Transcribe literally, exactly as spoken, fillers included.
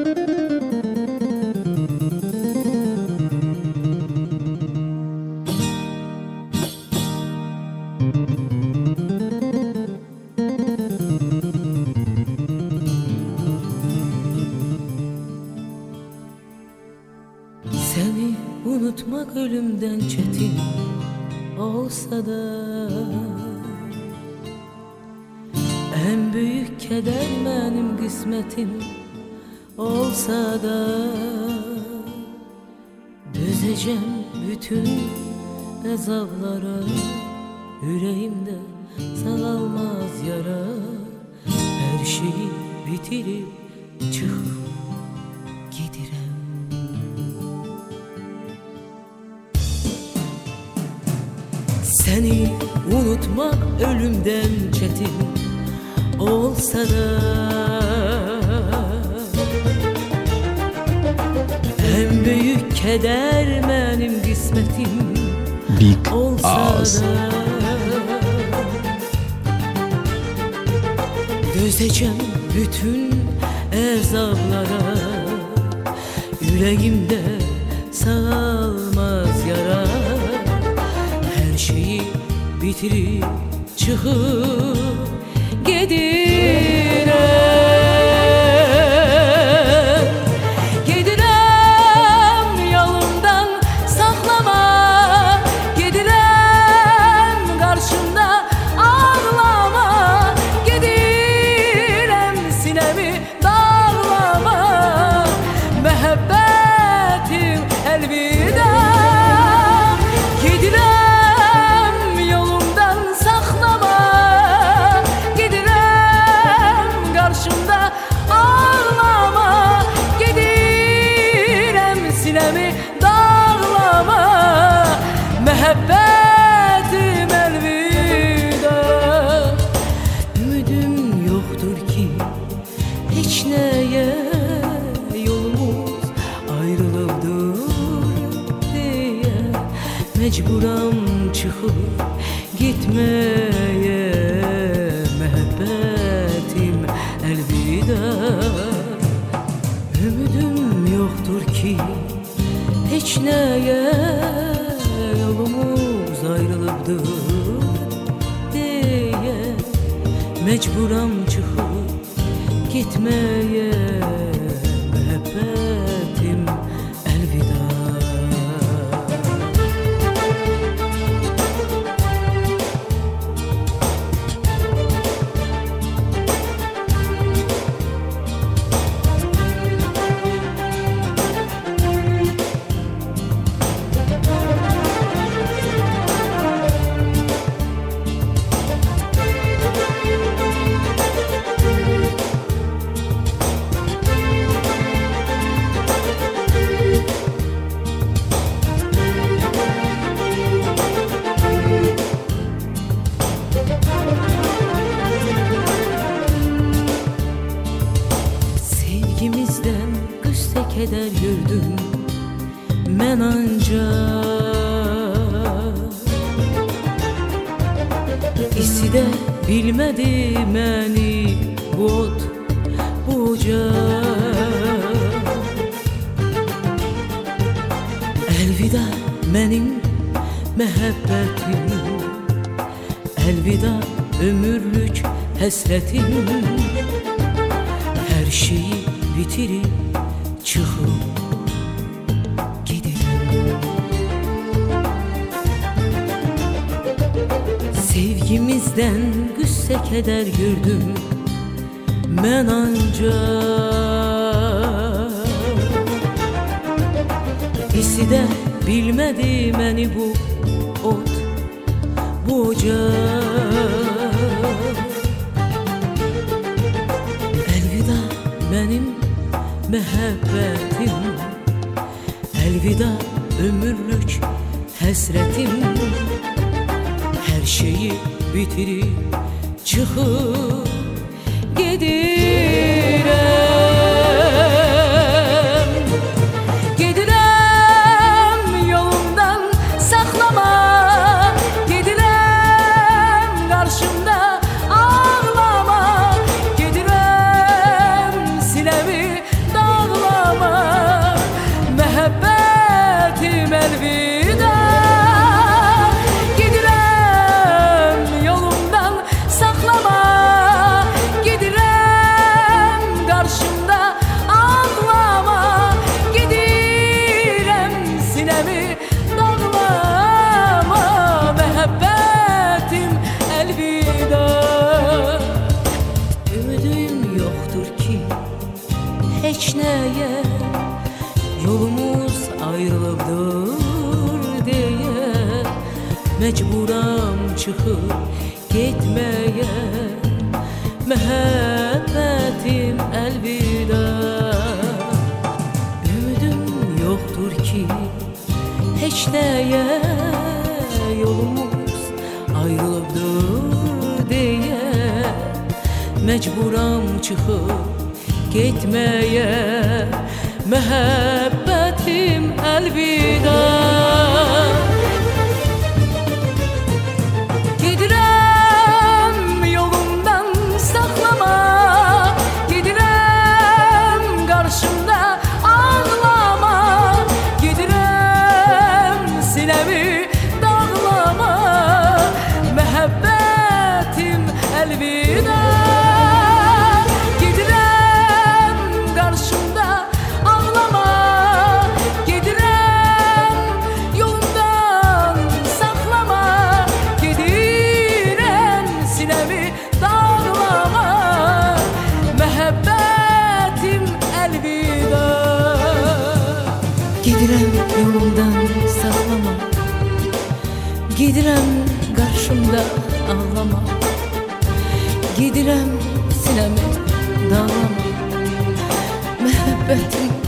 Seni unutmak ölümden çetin olsa da en büyük keder benim kısmetim olsa da düzeceğim bütün azaplara, yüreğimde sağalmaz yara. Her şeyi bitirip çıkıp gidirem. Seni unutmak ölümden çetin olsa da en büyük keder benim kısmetim Big olsa Ağız. da dözeceğim bütün azaplara, yüreğimde sağalmaz yara. Her şeyi bitirip çıkıp gidirem. Gidirem yolumdan saklama, gidirem karşımda ağlama, gidirem sinemi dağlama, muhabbetim elvida. Gidirem yolumdan saklama, gidirem karşımda ağlama, gidirem sinemi dağlama, muhabbetim elvida. Ümidim yoktur ki hiç neye, yolumuz ayrılıktır diye mecburam çıkıp gitmeye, muhabbetim elvida. Ümidim yoktur ki hiç neye, yolumuz ayrılıktır diye mecburam çıkıp gitmeye, muhabbetim elvida. Sevgimizden güsse keder gördüm men ancak, İsi de bilmedi beni bu ot bucak. Elvida benim muhabbetim, elvida ömürlük hasretim. Her şeyi bitirip çıkıp giderim. Sevgimizden güsse keder gördüm men ancak, İsi de bilmedi beni bu ot bucak. Elvida benim muhabbetim, elvida ömürlük hasretim. Her şeyi bitirip çıkıp gidirem. Gidirem yolumdan saklama, gidirem karşımda ağlama, gidirem sinemi dağlama. nəyə yolumuz ayrılıbdır deyə məcburam çıxıb getməyə məhəbbətim əlvida. Ümidim yoxdur ki heç nəyə yolumuz ayrılıbdır deyə məcburam çıxıb getməyə məhəbbətim əlvida. Gedirəm yolumdan saxlama, gedirəm qarşımda ağlama, gedirəm sinəmi dağlama, məhəbbətim əlvida. Gedirəm yolumdan saxlama, gedirəm qarşımda ağlama, gedirəm sinəmi dağlama, məhəbbətim